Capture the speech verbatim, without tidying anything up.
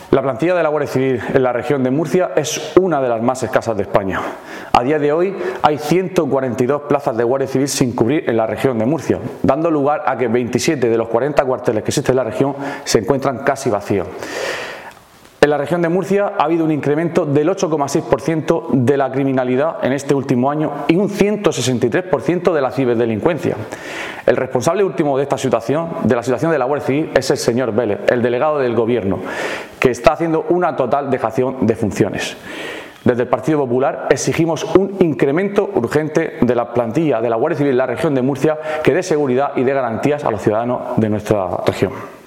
La plantilla de la Guardia Civil en la región de Murcia es una de las más escasas de España. A día de hoy hay ciento cuarenta y dos plazas de Guardia Civil sin cubrir en la región de Murcia, dando lugar a que veintisiete de los cuarenta cuarteles que existen en la región se encuentran casi vacíos. En la región de Murcia ha habido un incremento del ocho coma seis por ciento de la criminalidad en este último año y un ciento sesenta y tres por ciento de la ciberdelincuencia. El responsable último de esta situación, de la situación de la Guardia Civil, es el señor Vélez, el delegado del Gobierno, que está haciendo una total dejación de funciones. Desde el Partido Popular exigimos un incremento urgente de la plantilla de la Guardia Civil en la región de Murcia que dé seguridad y dé garantías a los ciudadanos de nuestra región.